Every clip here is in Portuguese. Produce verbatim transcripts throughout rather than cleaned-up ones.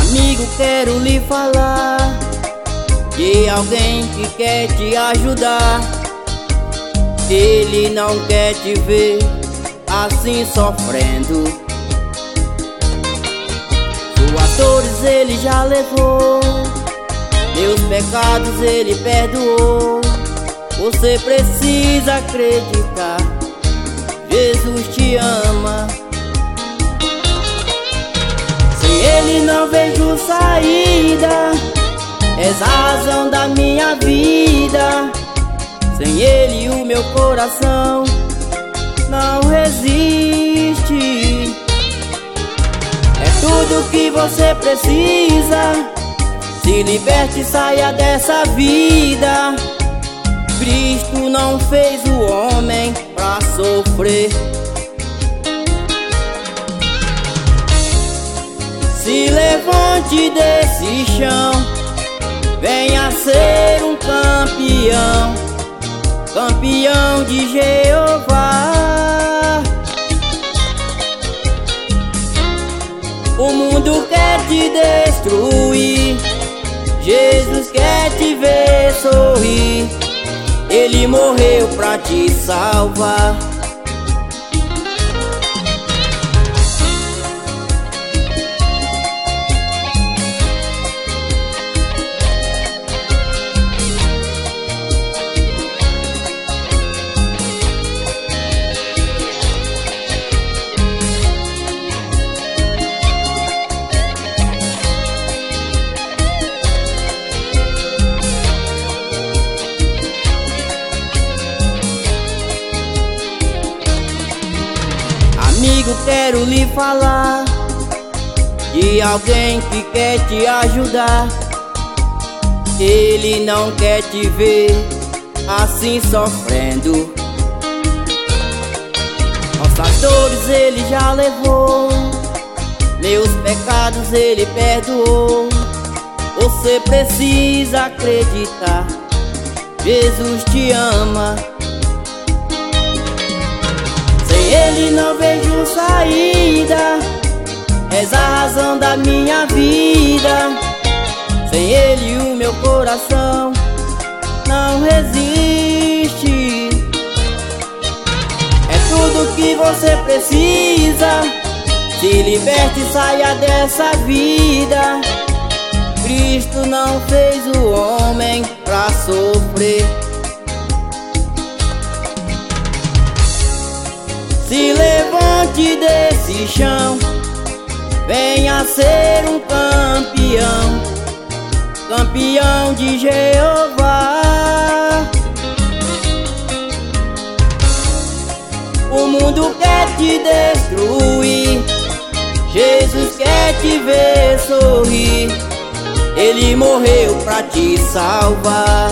Amigo, quero lhe falar de alguém que quer te ajudar. Ele não quer te ver assim sofrendo. Suas dores ele já levou, meus pecados ele perdoou. Você precisa acreditar, Jesus te ama. Sem ele não vejo saída, és a razão da minha vida. Sem ele o meu coração não resiste. É tudo que você precisa, se liberte e saia dessa vida. Cristo não fez o homem pra sofrer. Se levante desse chão, venha ser um campeão, campeão de Jeová. O mundo quer te destruir, Jesus quer te ver sorrir. Ele morreu pra te salvar. Amigo, quero lhe falar de alguém que quer te ajudar. Ele não quer te ver assim sofrendo. Nossas dores ele já levou, meus pecados ele perdoou. Você precisa acreditar, Jesus te ama. Sem ele não vejo saída, és a razão da minha vida. Sem ele o meu coração não resiste. É tudo que você precisa, se liberte e saia dessa vida. Cristo não fez o homem pra sofrer. Se levante desse chão, venha ser um campeão, campeão de Jeová. O mundo quer te destruir, Jesus quer te ver sorrir. Ele morreu pra te salvar.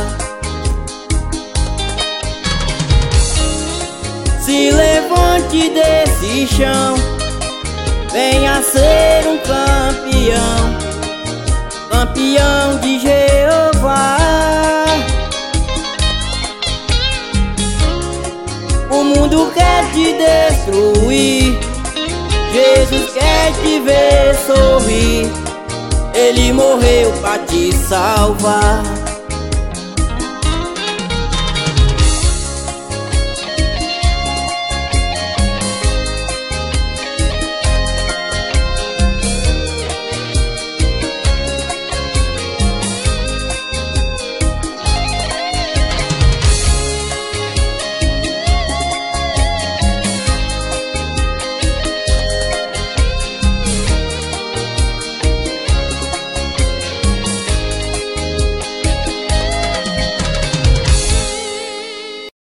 Se levante desse chão, venha ser um campeão, campeão de Jeová. O mundo quer te destruir, Jesus quer te ver sorrir. Ele morreu pra te salvar.